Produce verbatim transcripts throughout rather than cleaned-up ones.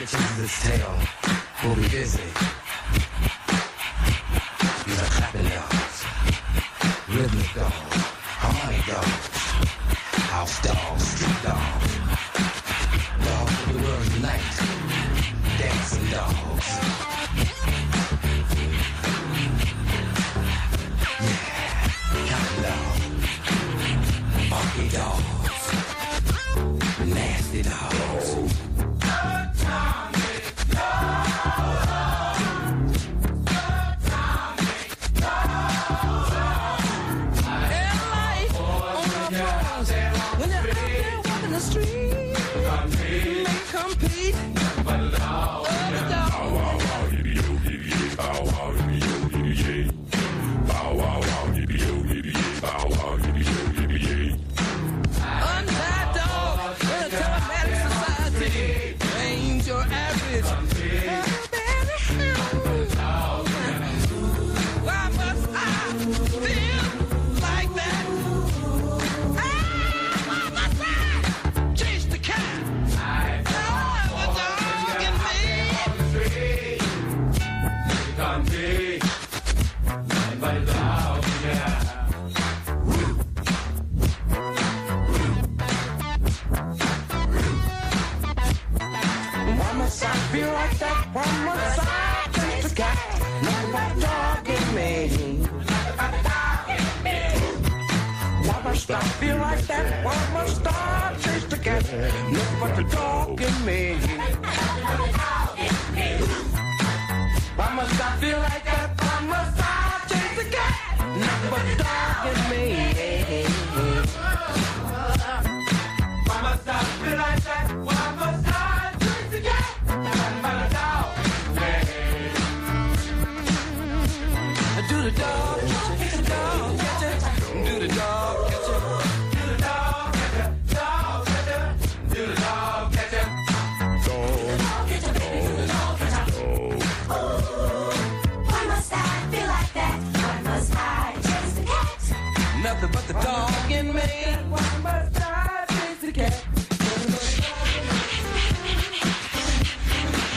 Whoever chases its tail will be busy. These are clapping dogs, rhythmic dogs, harmonic dogs, house dogs, street dogs, dogs of the world unite, dancing dogs. Yeah, counting dogs, funky dogs, nasty dogs. I feel like that, why must I chase the cat? Nothing but the dog in me. Why must I feel like that? Why must I chase the cat? Nothing but the dog in me. Why must I feel like that? Why must I chase the cat? Nothing but the dog in me. Do the dog, catch the dog, catch it. Do the dog, catch it. Nothing but the dog in me. Why must I chase the cat?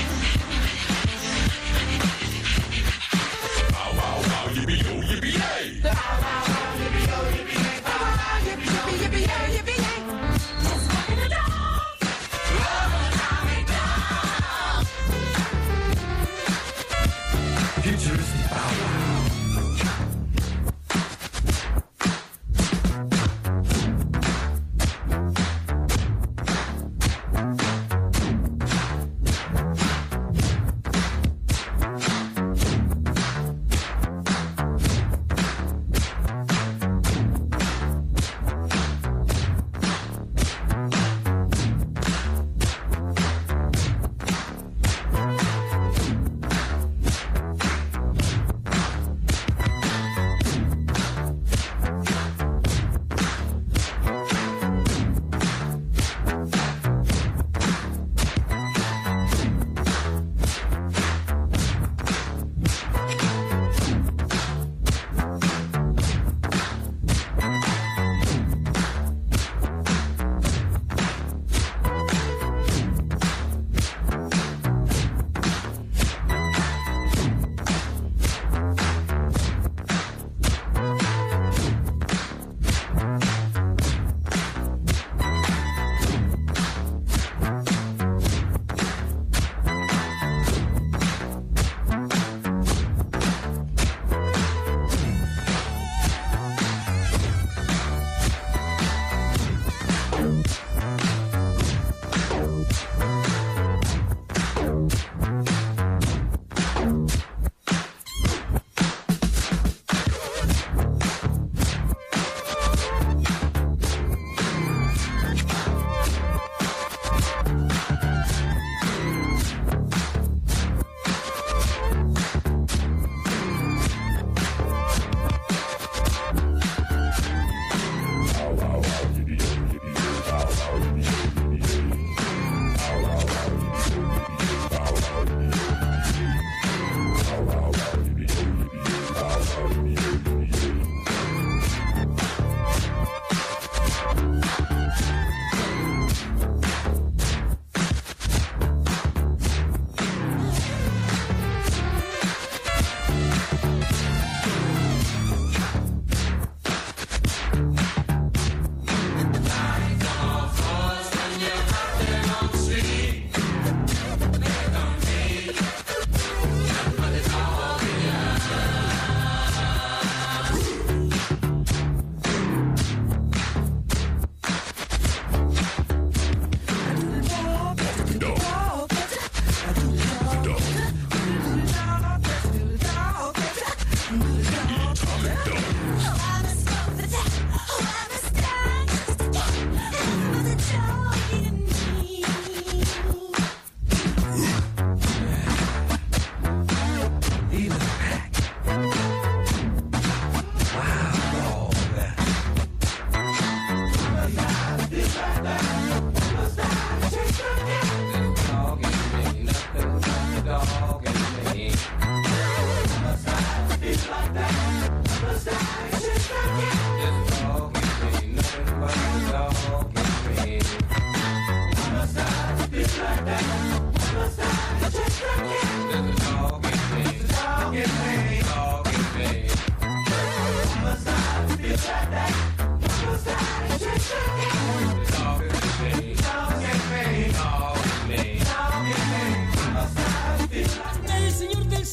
Bow wow wow yippee yo yippee yay.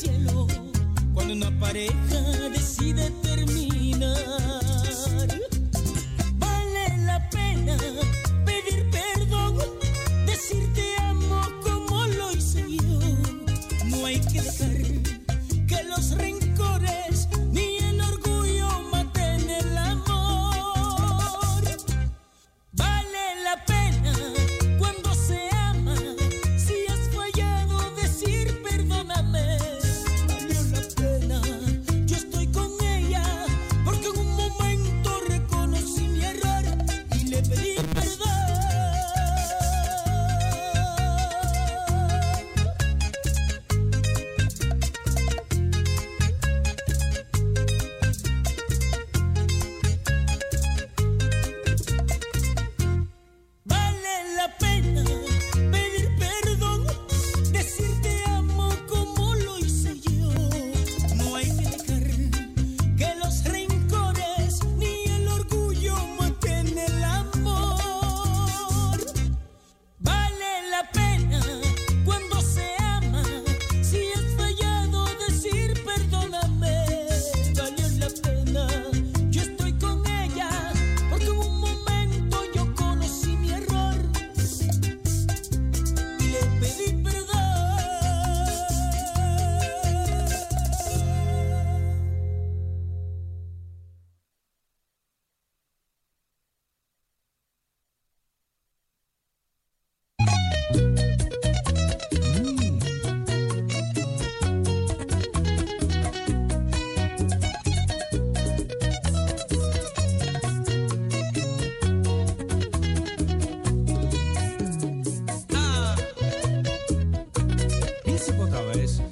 cielo cuando una pareja decide terminar. Vale la pena pedir perdón, decir te amo como lo hice yo. No hay que dejar que los rencores ni el orgullo maten el amor. Vale la pena cuando se ama, si has fallado decir perdóname. Valió la pena, yo estoy con ella porque en un momento reconocí mi error y le pedí perdón. Vale la pena pedir perdón, decir te amo como lo hice yo. No hay que dejar que los rencores ni el orgullo maten el amor. Vale la pena cuando se ama, si has fallado decir perdóname. Valió la pena, yo estoy con ella porque en un momento yo conocí mi error y le pedí perdón. Ah, príncipe otra vez.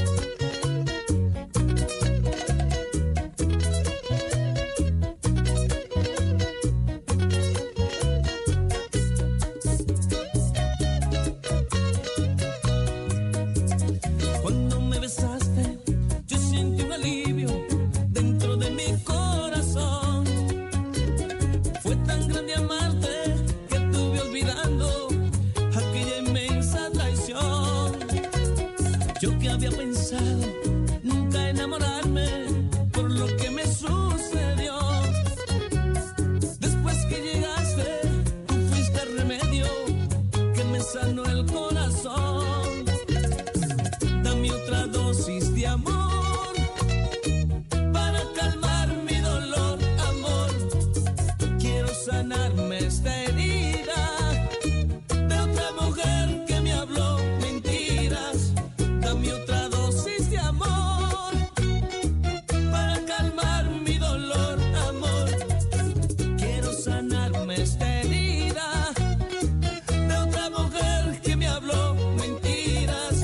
Cuando me besaste, yo sentí un alivio dentro de mi corazón. Fue tan grande amarte que estuve olvidando aquella inmensa traición. Yo que había pensado nunca enamorarme por lo que me sucedió. Después que llegaste, tú fuiste el remedio que me sanó el corazón. Dame otra dosis de amor para calmar mi dolor, amor. Quiero sanarme esta herida de otra mujer que me habló mentiras. Dame otra dosis de amor para calmar mi dolor, amor. Quiero sanarme esta herida de otra mujer que me habló mentiras.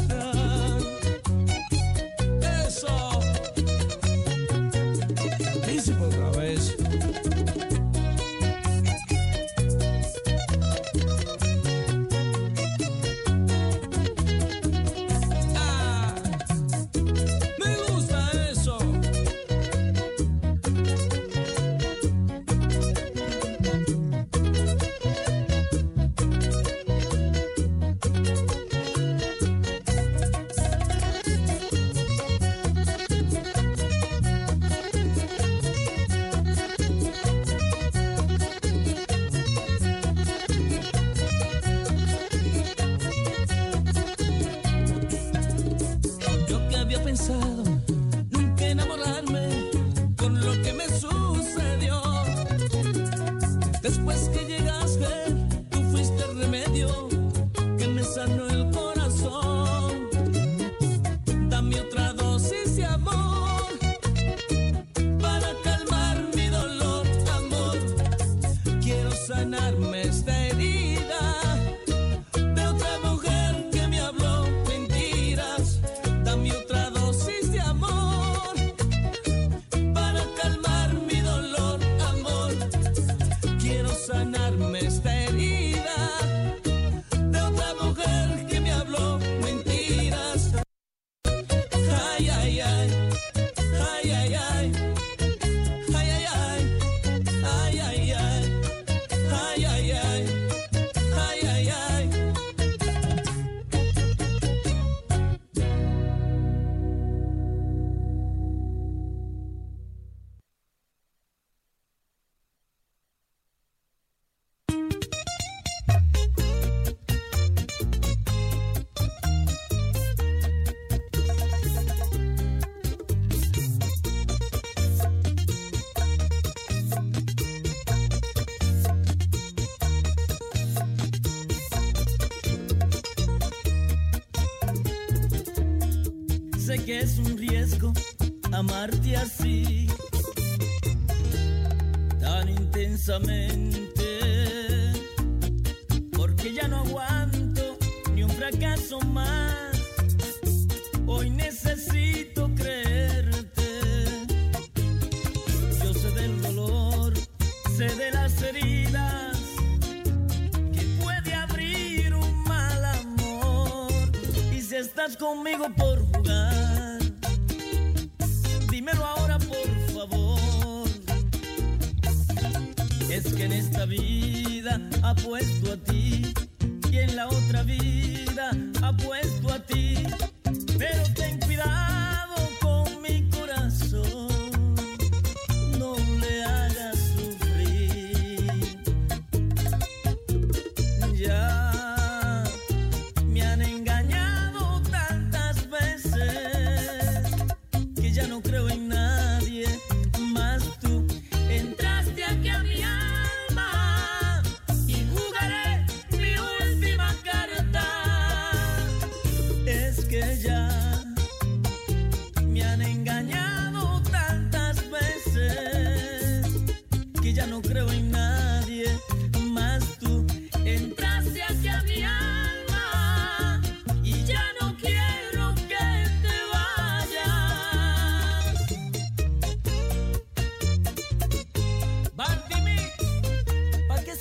Eso, Príncipe otra vez. ah, me gusta eso. Yo que había pensado nunca enamorarme con lo que me sucedió. Después que llegaste, tú fuiste el remedio que me sanó el corazón. Dame otra dosis de amor para calmar mi dolor, amor. Quiero sanarme esta herida de otra mujer que me habló mentiras. Dame otra dosis de sé que es un riesgo amarte así, tan intensamente, porque ya no aguanto ni un fracaso más. Hoy necesito creerte. Yo sé del dolor, sé de las heridas que puede abrir un mal amor. Y si estás conmigo por jugar, dímelo ahora por favor. Es que en esta vida apuesto a ti y en la otra vida apuesto a ti. Pero ten cuidado con mi corazón, no le hagas sufrir. Ya me han engañado tantas veces que ya no creo en nadie más. Tú entraste aquí a mi alma y jugaré mi última carta. Es que ya me han engañado tantas veces que ya no creo en nadie más. Tú entraste hacia mi alma y ya no quiero que te vayas. Bandimi, pa' que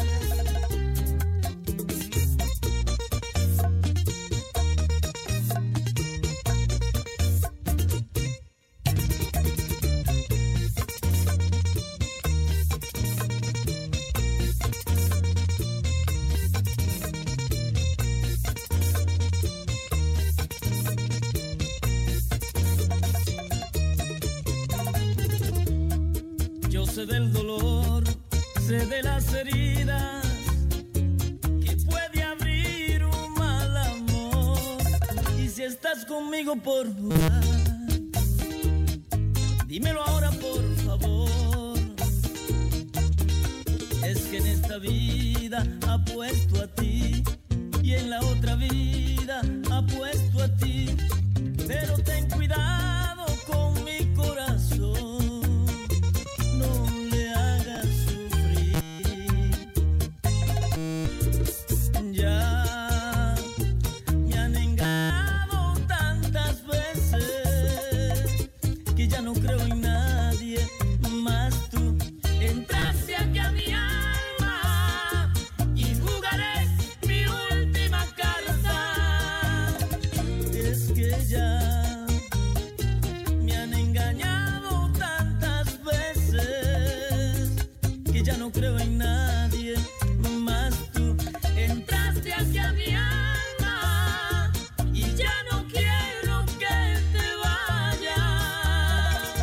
yo sé del dolor, sé de las heridas que puede abrir un mal amor. Y si estás conmigo por jugar, dímelo ahora por favor. Es que en esta vida apuesto a ti y en la otra vida apuesto a ti. Pero ten cuidado con mi corazón, no le hagas sufrir. Ya me han engañado tantas veces que ya no creo en nadie más. Tú entraste aquí a mi alma y jugaré mi última carta. Es que ya me han engañado tantas veces que ya no creo en nadie más. Tú entraste hacia mi alma y ya no quiero que te vayas.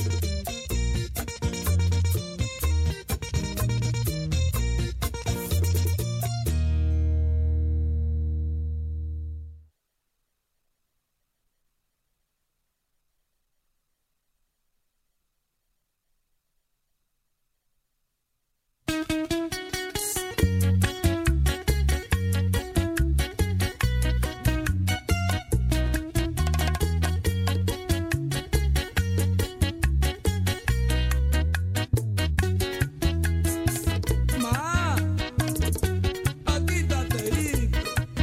Ma, aquí está Terito.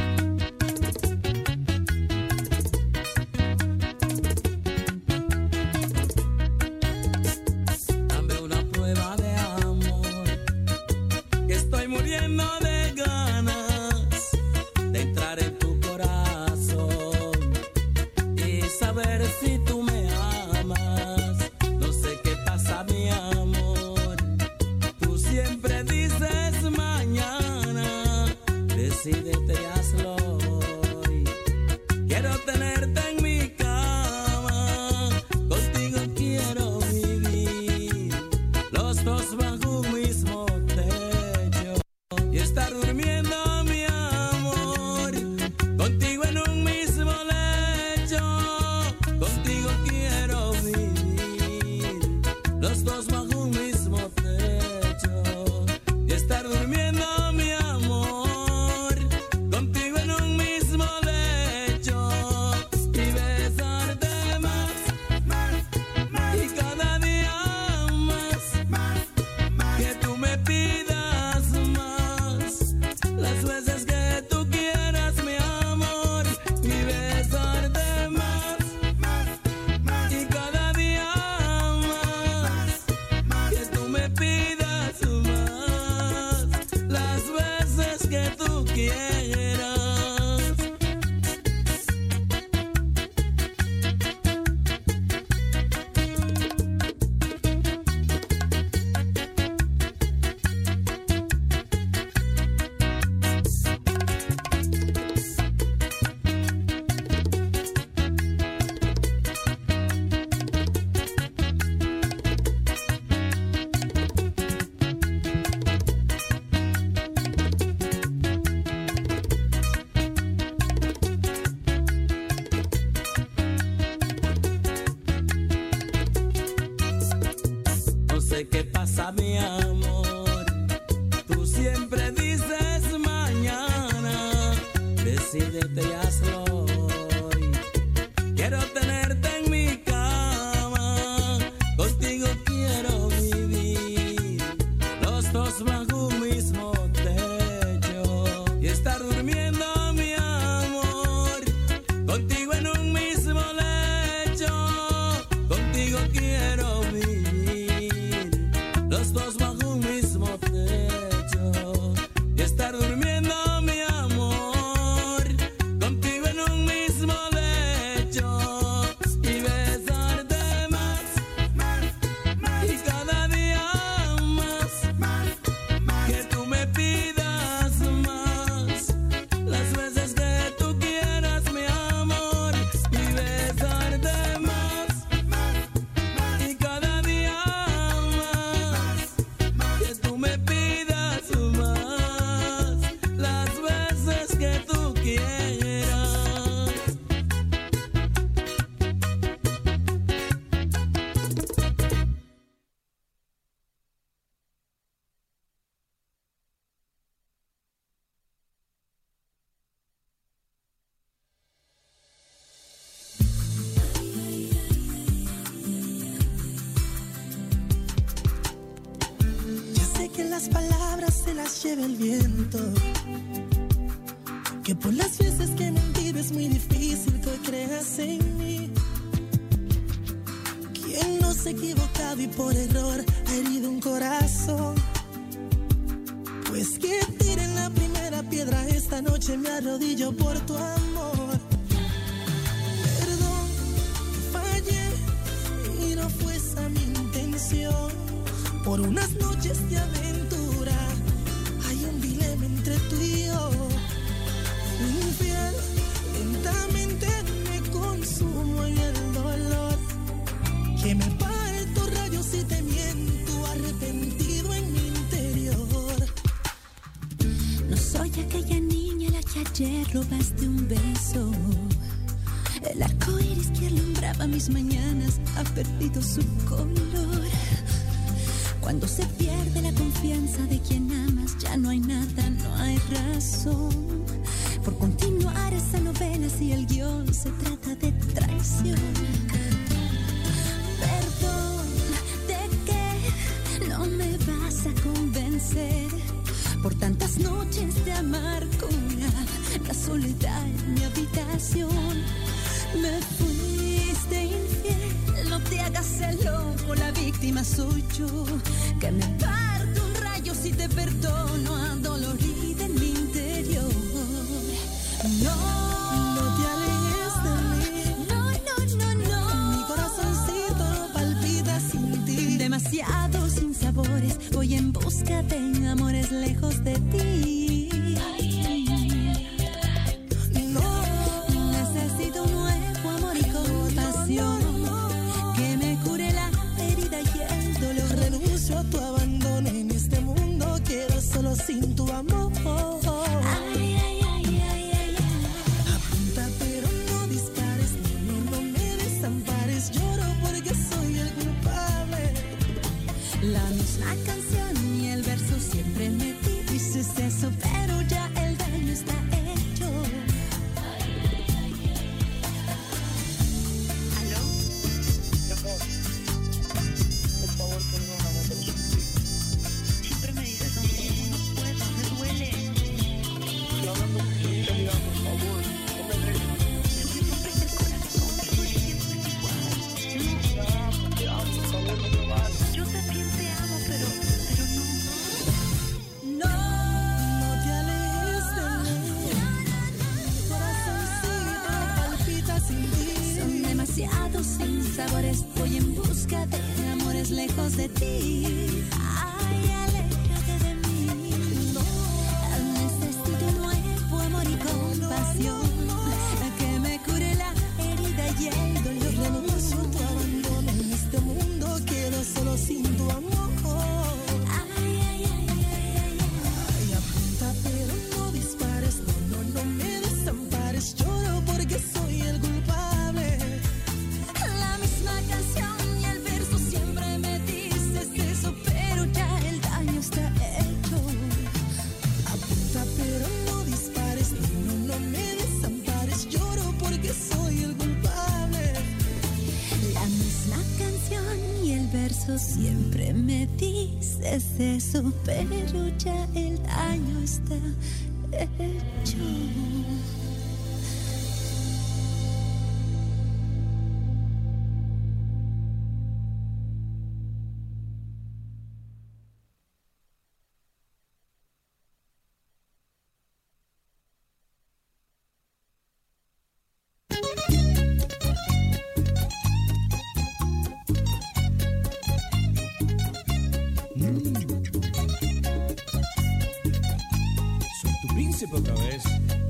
Dame una prueba de amor, que estoy muriendo de ganas de entrar en tu corazón y saber si tú me amas. No sé qué pasa, mi amor. Tú siempre dices mañana, decídete y hazlo hoy. Quiero tenerte en mi cama, contigo quiero vivir, los dos bajo un mismo techo y estar durmiendo, mi amor, contigo en un mismo lecho. Contigo quiero vivir, los dos bajo un mismo techo y estar durmiendo, mi amor, contigo en un mismo lecho y besar pasa, mi amor? Tú siempre dices mañana, decídete y hazlo hoy. Quiero tenerte en mi cama, contigo quiero vivir, los dos bajo un mismo techo y estar durmiendo, mi amor, contigo en un mismo lecho. Contigo quiero vivir, los dos bajo un mismo techo y estar durmiendo, mi amor, contigo en un mismo lecho y besarte más, más, más, y cada día más, más, más, que tú me pidas más, las veces que tú quieras, mi amor, y besarte más, más, y cada día más, que tú me pidas más, las veces que tú quieras. Ya sé que las palabras se las lleva el viento, que por las veces que he mentido es muy difícil que hoy creas en mí. Quien no se ha equivocado y por error ha herido un corazón, pues que tiren la primera piedra esta noche, me arrodillo por tu amor. Perdón, que fallé y no fue esa mi intención. Por unas noches de aventura hay un dilema entre tú y yo. Fui infiel, lentamente me consumo en el dolor, que me parto rayos y te miento, arrepentido en mi interior. No soy aquella niña a la que ayer robaste un beso. El arco iris que alumbraba mis mañanas ha perdido su color. Cuando se pierde la confianza de quien amas, ya no hay nada, no hay razón por continuar esa novela si el guión se trata de traición. Perdón, ¿de qué no me vas a convencer? Por tantas noches de amargura, la soledad en mi habitación. Me fuiste infiel, no te hagas el loco, la víctima soy yo, que me parto un rayo si te perdono, adolorida en mi interior. No, No te alejes de mí, no, no, no, no. mi corazoncito no palpita sin ti. Demasiado sin sabores, voy en busca de amores lejos de ti. No, Necesito un nuevo amor y compasión, que me cure la herida y el dolor. renuncio a tu abandono en este mundo, quiero solo sin tu amor. Ay, ay, ay, ay, ay, ay. Apunta pero no dispares, no, no, no me desampares, lloro porque soy el culpable. La misma canción y el verso siempre me dices eso, pero ya el daño está hecho. ¿Aló? Por favor, perdóname, te lo suplico. Siempre me dices lo mismo, no puedo, me duele. Estoy hablando con sinceridad, por favor, no me dejes. Me duele romper el corazón, te duele siempre igual. Te amo, te amo, por favor, no me vayas. Yo también te amo, pero, pero no. No. No te alejes de mí, mi corazoncito palpita sin ti. Son demasiados sin sabores, voy en busca de amores lejos de ti. Ay, aléjate de mí. Necesito un nuevo amor y compasión, que me cure la herida y el dolor. Renuncio a tu abandono en este mundo, quiero solo sin tu amor. Ay, ay, ay, ay, ay, ay. Ay, apunta pero no dispares, no, no, no me desampares, lloro porque soy el culpable. La misma canción y el verso siempre me dices eso, pero ya eso, siempre me dices eso, pero ya el daño está hecho. Otra vez.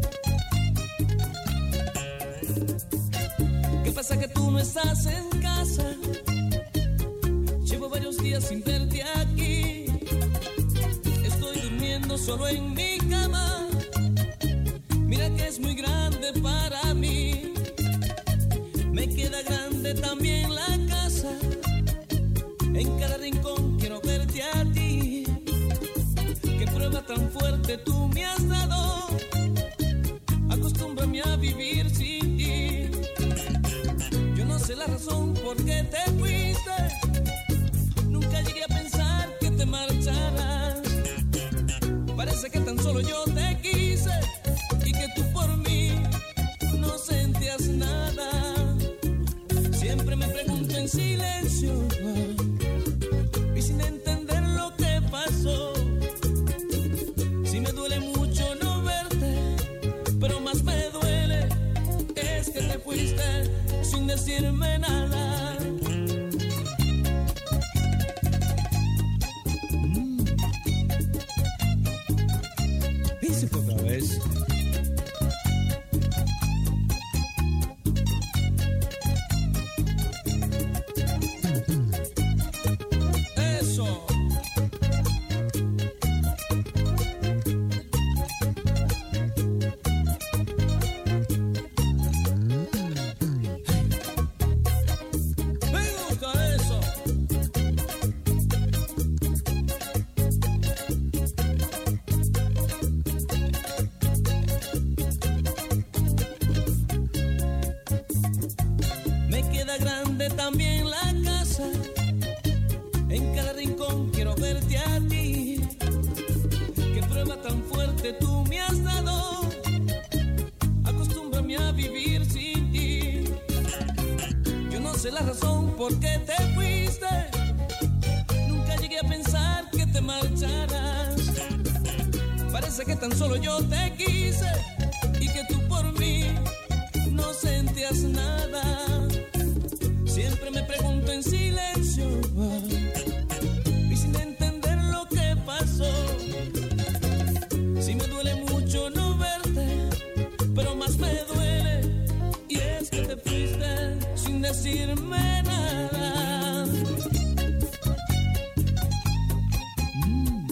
¿Qué pasa que tú no estás en casa? Llevo varios días sin verte aquí. Estoy durmiendo solo en mi cama. Mira que es muy grande para mí. Me queda grande también la casa. En cada rincón quiero verte a ti. Qué prueba tan fuerte tú me has dado. Acostúmbrame a vivir sin ti. Yo no sé la razón por qué te fuiste. Nunca llegué a pensar que te marcharas. Parece que tan solo yo te quise y que tú por mí no sentías nada. Siempre me pregunto en silencio y sin entender lo que pasó. Si me duele mucho no verte, pero más me duele es que te fuiste sin decirme nada. Mm. Dice otra vez. Eso. También la casa, en cada rincón quiero verte a ti. Qué prueba tan fuerte tú me has dado. Acostúmbrame a vivir sin ti. Yo no sé la razón por qué te fuiste. Nunca llegué a pensar que te marcharas. Parece que tan solo yo te quise y que tú por mí no sentías nada. Siempre me pregunto en silencio y sin entender lo que pasó. Si me duele mucho no verte, pero más me duele y es que te fuiste sin decirme nada. Mm.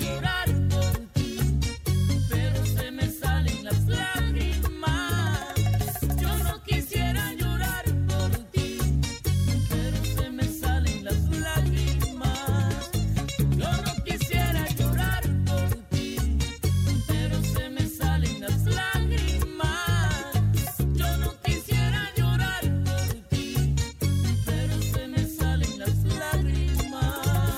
llorar por ti, pero se me salen las lágrimas. Yo no quisiera llorar por ti, pero se me salen las lágrimas. Yo no quisiera llorar por ti, pero se me salen las lágrimas. Yo no quisiera llorar por ti, pero se me salen las lágrimas.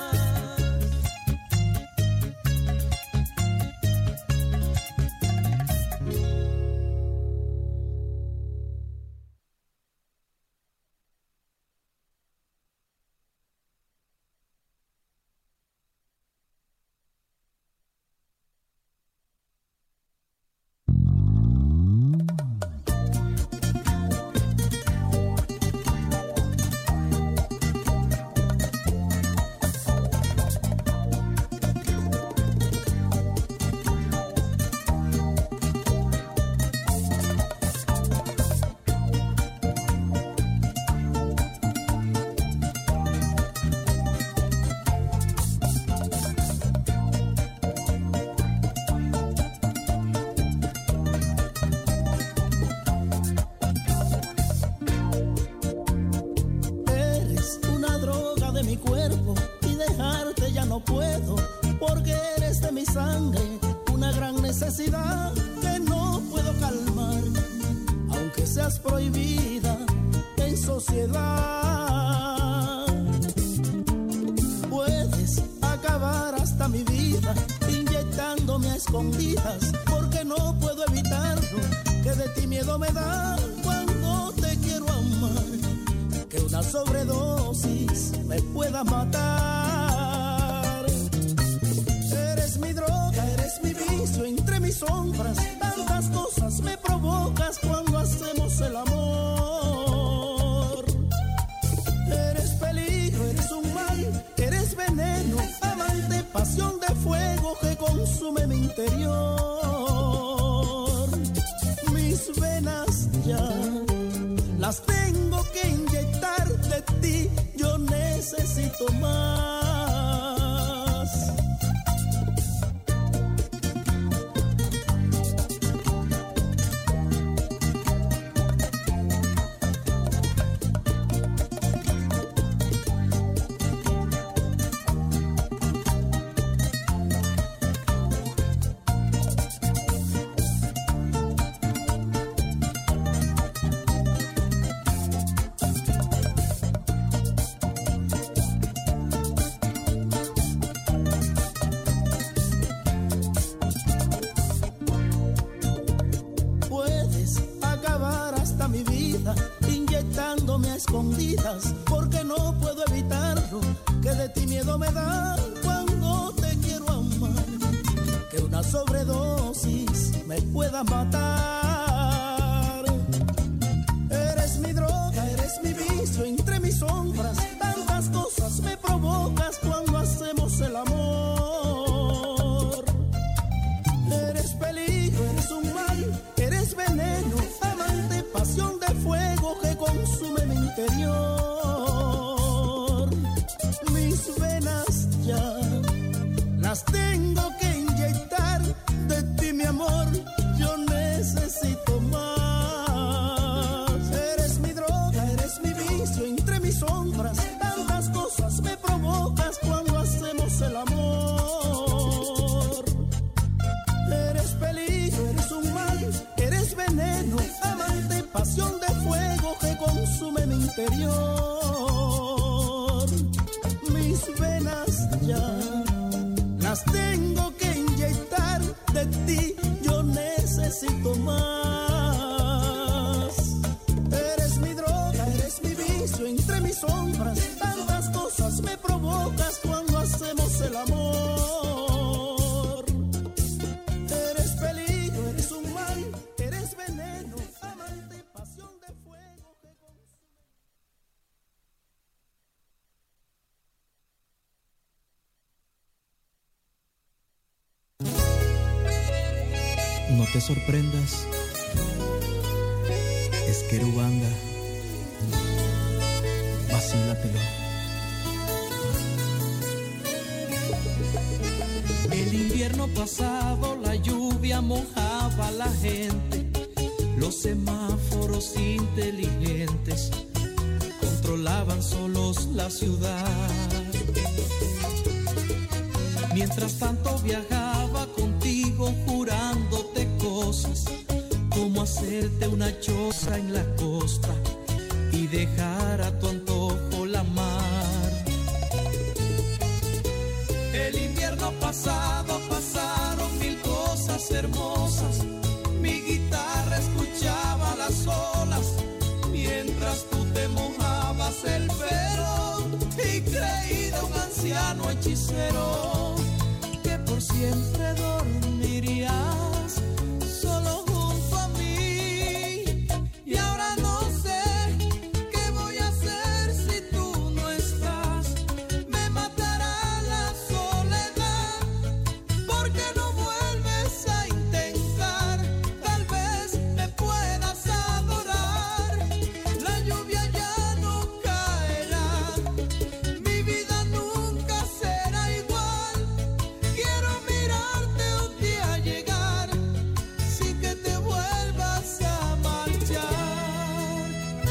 Eres una droga de mi cuerpo y dejarte ya no puedo, porque eres de mi sangre, una gran necesidad que no puedo calmar, aunque seas prohibida en sociedad. Puedes acabar hasta mi vida inyectándome a escondidas, porque no puedo evitarlo, que de ti miedo me da cuando te quiero amar, que una sobredosis me pueda matar. Eres mi droga, eres mi vicio, entre mis sombras tantas cosas me provocas cuando hacemos el amor. Eres peligro, eres un mal, eres veneno, amante, pasión de fuego que consume mi interior. Mis venas ya las tengo que inyectar, de ti yo necesito más. Puedes acabar hasta mi vida inyectándome a escondidas, porque no puedo evitarlo, que de ti miedo me da cuando te quiero amar, que una sobredosis me pueda matar. Eres mi droga, eres mi vicio, entre mis sombras tantas cosas me provocas cuando hacemos el amor. Eres peligro, eres un mal, eres veneno, amante, pasión de fuego que consume mi interior. Mis venas ya las tengo que inyectar, de ti mi amor yo necesito más. Eres mi droga, eres mi vicio, entre mis sombras tantas cosas me provocas cuando hacemos el amor. Eres peligro, eres un mal, eres veneno, amante, pasión de fuego que consume mi interior. Mis venas ya las tengo que inyectar, de ti yo necesito más. Eres mi droga, eres mi vicio, entre mis sombras tantas cosas me provocas cuando hacemos el amor. Eres peligro, eres un mal, eres veneno, amante, pasión de fuego que consume. No te sorprendas, es Querubanga, vacílatelo. El invierno pasado la lluvia mojaba a la gente, los semáforos inteligentes controlaban solos la ciudad. Mientras tanto viajaba contigo jurándote cosas, como hacerte una choza en la costa y dejar a tu antojo la mar. El invierno pasado pasaron mil cosas hermosas, mi guitarra escuchaba las olas, mientras tú te mojabas el pelo y creí de un anciano hechicero que por siempre dormirías solo junto a mí. Y ahora no sé qué voy a hacer si tú no estás, me matará la soledad, porque no vuelves a intentar, tal vez me puedas adorar. La lluvia ya no caerá, mi vida nunca será igual. Quiero mirarte un día llegar, sin que te vuelvas a marchar.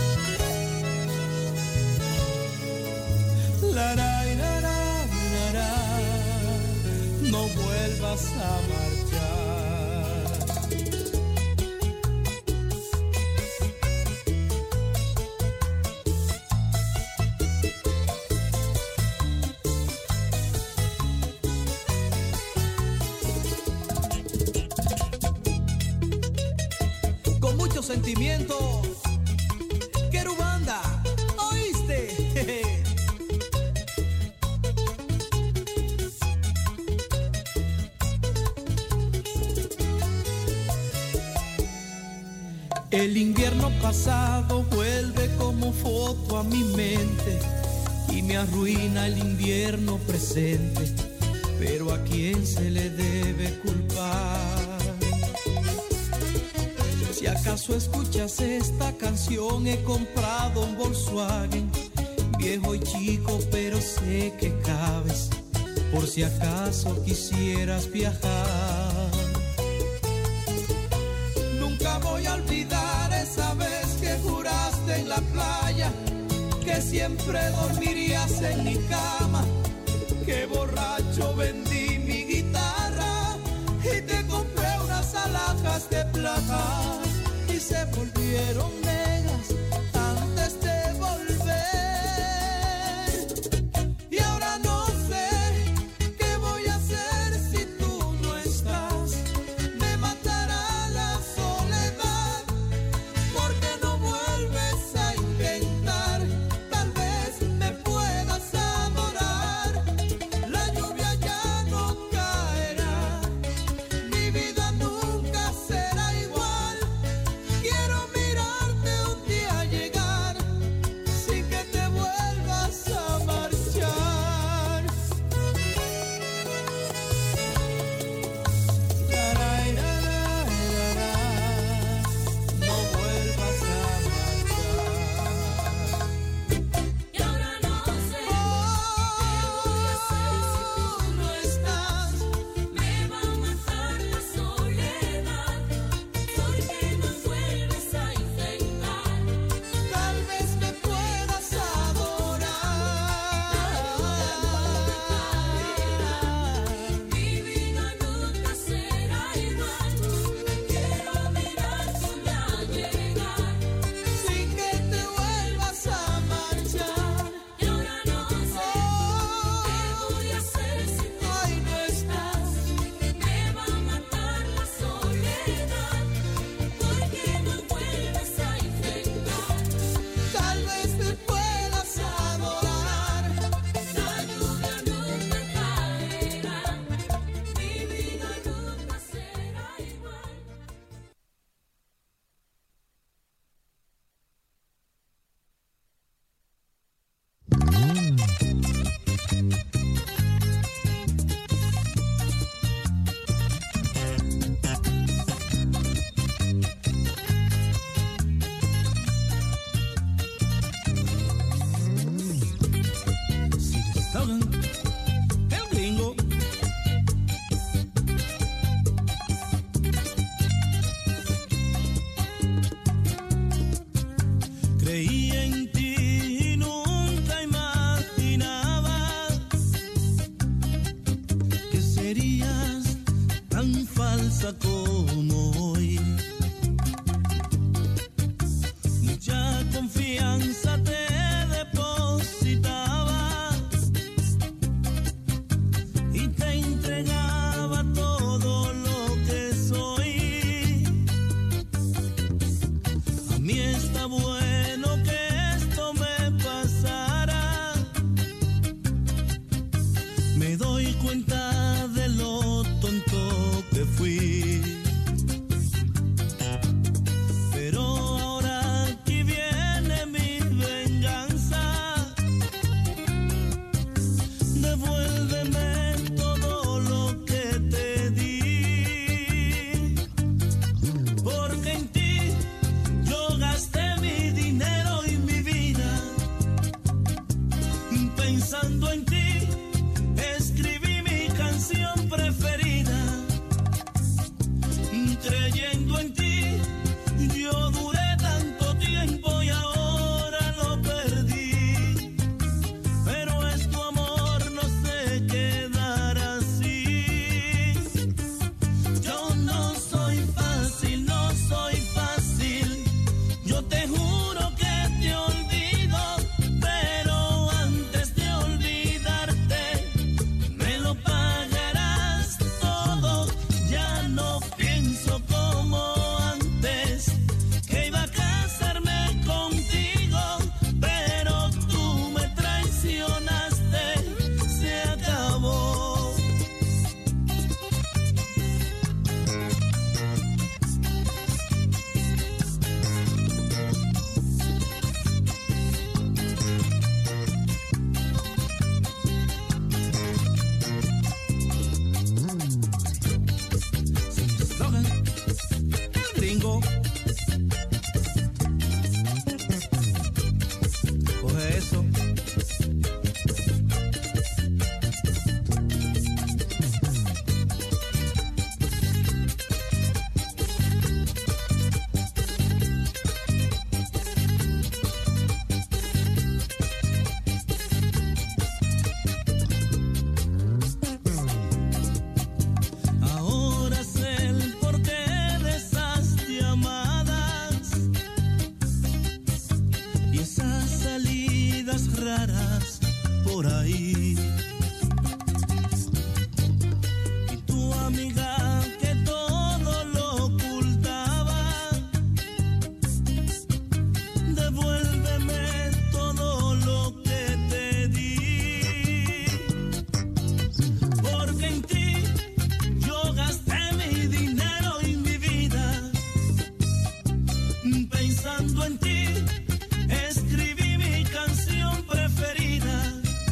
La, la, la, la, la, la, no vuelvas a marchar. Con mucho sentimiento, Querubanda, ¿oíste? El invierno pasado vuelve como foto a mi mente y me arruina el invierno presente, pero ¿a quién se le debe culpar? Si acaso escuchas esta canción, he comprado un Volkswagen, viejo y chico, pero sé que cabes, por si acaso quisieras viajar. Nunca voy a olvidar esa vez que juraste en la playa que siempre dormirías en mi cama, que borracho vendí mi guitarra y te compré unas alhajas de plata y se volvieron negras antes de volver. Y ahora no sé qué voy a hacer si tú no estás, me matará la soledad, porque no vuelves a intentar, tal vez me puedas adorar. La lluvia ya no caerá, mi vida nunca será igual. Quiero mirarte pasa como hoy. Mucha confianza te depositaba y te entregaba todo lo que soy. A mí está bueno que esto me pasara. Me doy cuenta de lo tonto que fui. Pero ahora aquí viene mi venganza. Devuélveme todo lo que te di. Porque en ti yo gasté mi dinero y mi vida. Pensando en ti escribí mi canción preferida. Creyendo en ti yo duré tanto tiempo y ahora lo perdí. Pero es tu amor, no sé quedar así. Yo no soy fácil, no soy fácil. Yo te juro que te olvido, pero antes de olvidarte me lo pagarás todo. Ya no pienso como antes, que iba a casarme contigo, pero tú me traicionaste, se acabó. Logan, el gringo. Coge eso. Ahora sé el porqué de esas llamadas y esas salidas raras por ahí. Y tu amiga que todo lo ocultaba. Devuélveme todo lo que te di. Porque en ti yo gasté mi dinero y mi vida. Pensando en ti escribí mi canción preferida.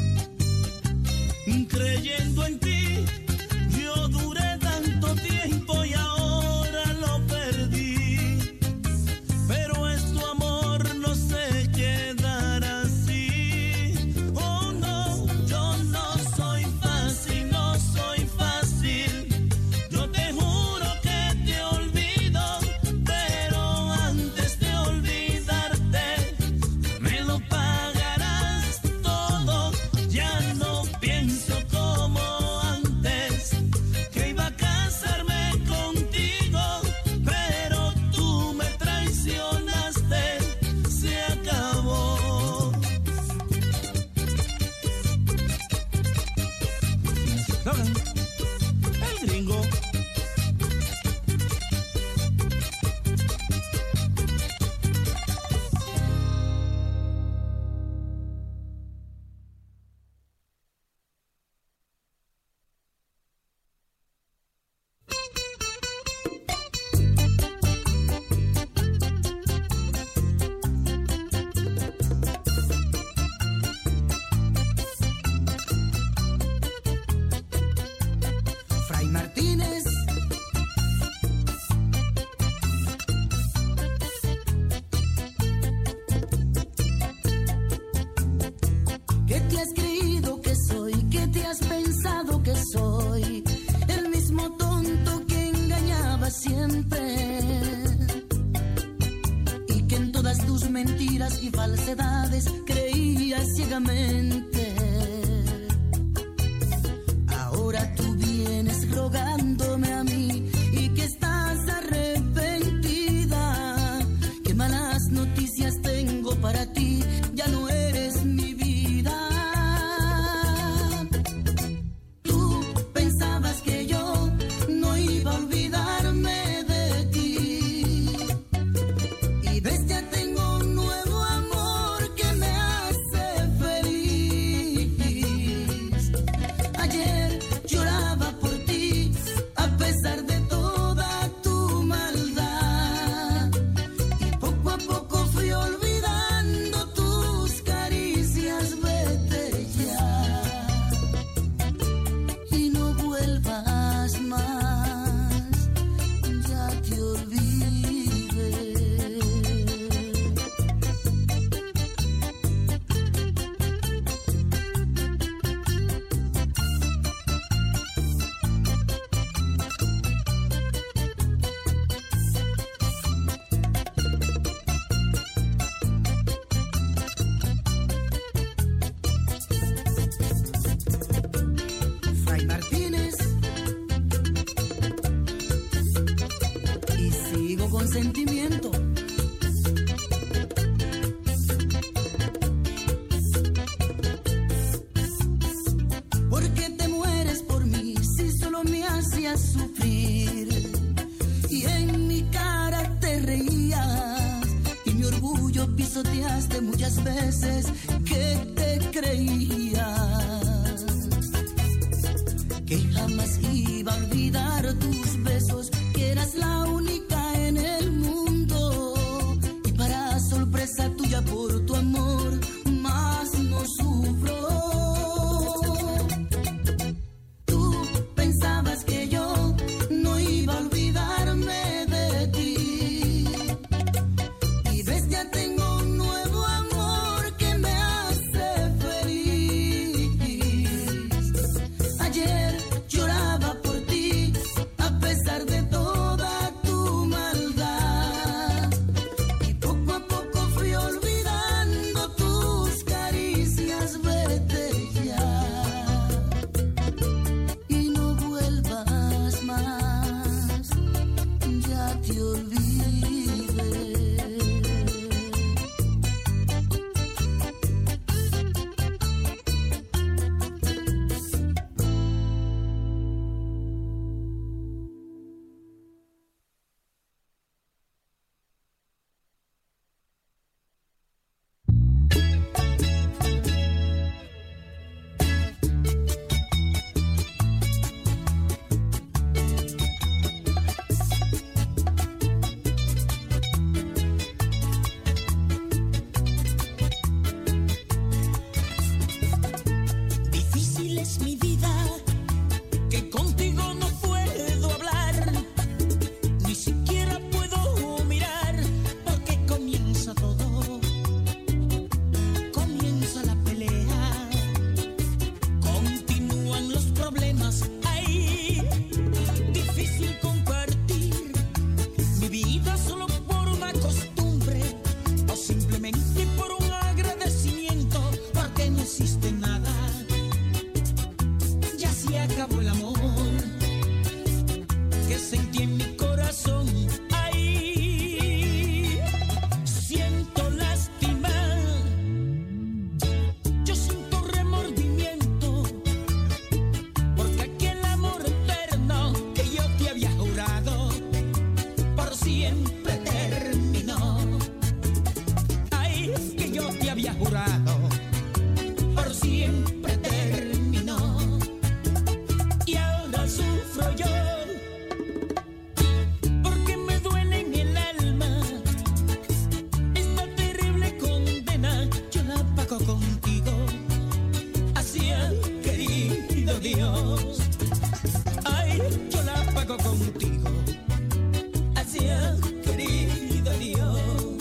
Creyendo en ti yo duré tanto tiempo y ahora lo perdí. Pero es tu amor, no sé quedar así. Oh no, yo no soy fácil, no soy fácil. Yo te juro que te olvido, pero antes de olvidarte me lo pagarás todo. Ya no pienso como antes, que iba a casarme contigo, pero tú me traicionaste, se acabó. Logan, el gringo. Fray Martínez. ¿Qué te has creído que soy? ¿Qué te has pensado que soy? El mismo tonto que engañaba siempre y que en todas tus mentiras y falsedades creía ciegamente. Ahora tú vienes rogándome a mí y que consentimiento. ¿Por qué te mueres por mí si solo me hacías sufrir? Y en mi cara te reías y mi orgullo pisoteaste muchas veces que te creías que jamás iba a olvidar tus besos, que eras la única en el mundo, y para sorpresa tuya por tu amor más no sufro. Tú pensabas que yo no iba a olvidarme de ti, y ves, ya tengo un nuevo amor que me hace feliz. Ayer lloraba por ti a pesar de toda tu maldad, y poco a poco fui olvidando tus caricias. Vete ya y no vuelvas más, ya te olvidé. Difícil es mi vida, que contigo no puedo hablar, ni siquiera puedo mirar, porque comienza todo, comienza la pelea, continúan los problemas. Ay, difícil compartir mi vida solo por una costumbre, o simplemente por un agradecimiento, porque no existe nada. Ya se acabó el amor que sentí en mi corazón. Ay, siento lástima, yo siento remordimiento, porque aquel amor eterno que yo te había jurado por siempre terminó. Ay, que yo te había jurado por siempre terminó. Y ahora sufro yo, porque me duele en el alma esta terrible condena. Yo la pago contigo, así ha querido Dios. Ay, yo la pago contigo, así ha querido Dios.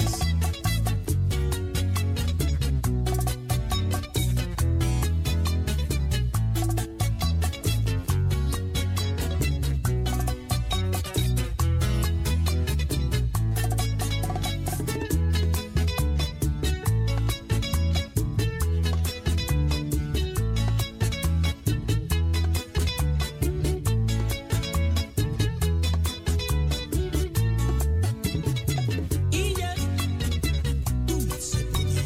Y ya dulce poder,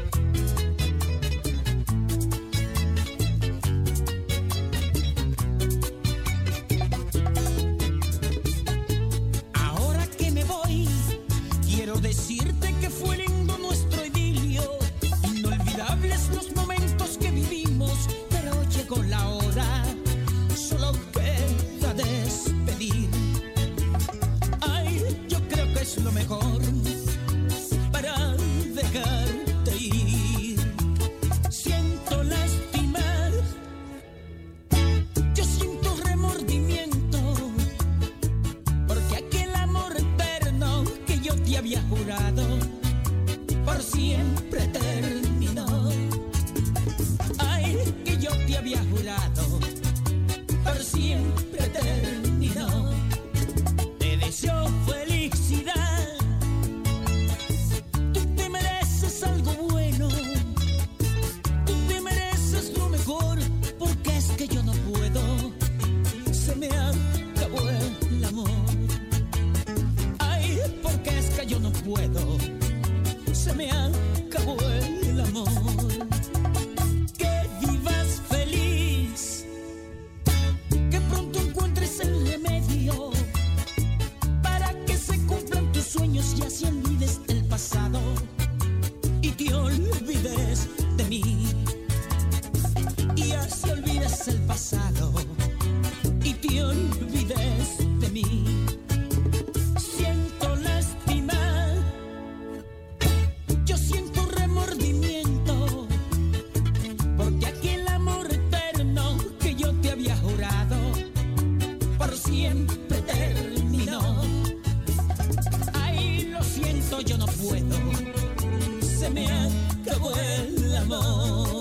ahora que me voy, quiero decirte que fue lindo nuestro idilio, inolvidables los momentos que vivimos, pero llegó la hora, solo queda despedir. Ay, yo creo que es lo mejor para dejarte ir. Siento lástima, yo siento remordimiento, porque aquel amor eterno que yo te había jurado por siempre terminó. Ay, que yo te había jurado por siempre terminó. Te deseo felicidad, tú te mereces algo bueno, tú te mereces lo mejor, porque es que yo no puedo, se me acabó el amor. Ay, por puedo. Se me acabó el amor. Que vivas feliz, que pronto encuentres el remedio para que se cumplan tus sueños y así olvides del pasado y te olvides de mí. Y así olvides el pasado y te olvides de mí. Siento lástima, yo siento remordimiento, porque aquí el amor eterno que yo te había jurado por siempre terminó. Ay, lo siento, yo no puedo, se me acabó el amor.